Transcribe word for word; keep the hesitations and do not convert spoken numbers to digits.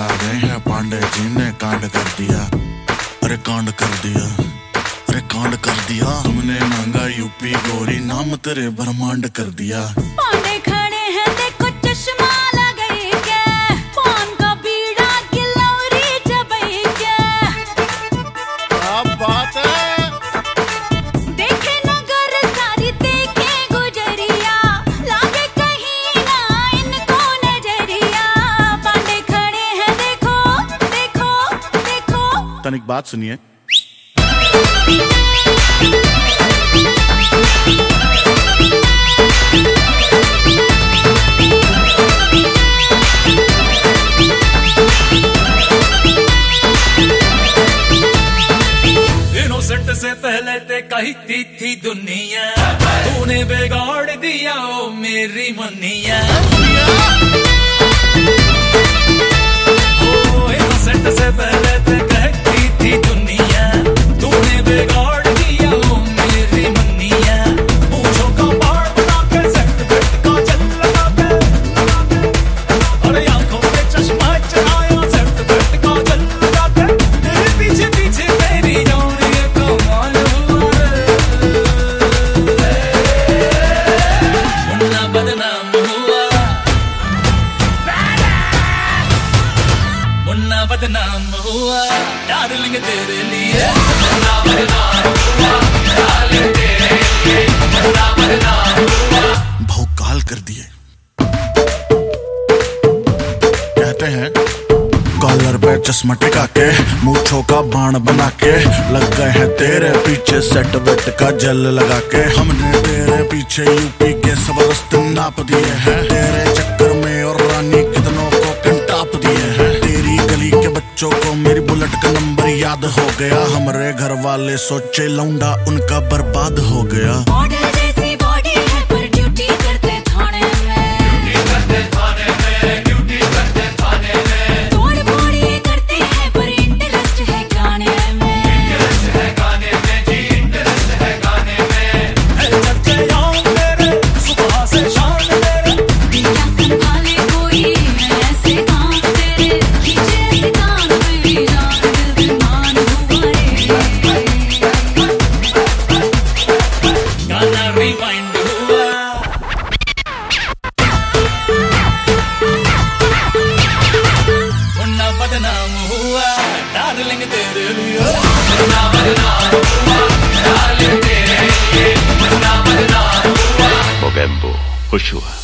गए हैं पांडे जी ने कांड कर दिया, अरे कांड कर दिया, अरे कांड कर दिया। तुमने मांगा यूपी गोरी, नाम तेरे ब्रह्मांड कर दिया। पांडे खड़े हैं देखो चश्मा लगाई के, पान का बीड़ा गिलौरी चबाई के। क्या बात है। देखे नगर सारी देखे गुजरिया, लागे कहीं ना इनको नजरिया। पांडे खड़े हैं देखो देखो देखो। तनिक बात सुनिए। इनोसेंट से पहले ते कहती थी दुनिया, तूने बिगाड़ दिया ओ मेरी मनिया। ओ इनोसेंट से पहले ते कहती थी दुनिया, तूने बिगाड़ दिया ओ मेरी मनिया। पूछो का बाढ़ बना के सेट बेट का चल लगा के, अरे आंखों पे चश्मा चढ़ाया सेट बेट का चल लगा के। तेरे पीछे पीछे मेरी जान ये कमाल हुआ रे, मुन्ना बदनाम हुआ, मुन्ना बदनाम हुआ डार्लिंग तेरे लिए। मुन्ना बदनाम हुआ डार्लिंग तेरे लिए, मुन्ना बदनाम हुआ। भौकाल कर दिए। कहते हैं कॉलर पे चश्मा टिका के, मूंछों का बाण बना के, लग गए हैं तेरे पीछे सेट वेट का जल लगा के। हमने तेरे पीछे यूपी के सब रास्ते नाप दिए हैं, तेरे चक्कर में और रानी कितनों को कंटाप दिए हैं। तेरी गली के बच्चों को मेरी बुलेट का नंबर याद हो गया, हमरे घर वाले सोचे लौंडा उनका बर्बाद हो गया। मॉडल जैसी बॉडी है पर ड्यूटी करते थाने में, ड्यूटी करते थाने में, ड्यूटी करते थाने में। तोड़ फोड़ ये करते हैं पर इंटरेस्ट है गाने में, इंटरेस्ट है गाने में जी, इंटरेस्ट है गाने में। है चर्चे याद मेरे सुबह से शाम मेरे, क्या संभाले कोई है ऐसे काम तेरे, खींचे ऐसे काम मेरी जान दिल दीवान हुआ रे। गाना रिवाइंड हुआ। मुन्ना बदनाम हुआ डार्लिंग तेरे लिए, मुन्ना बदनाम हुआ डार्लिंग तेरे लिए, मुन्ना बदनाम हुआ। Mogembo, Joshua.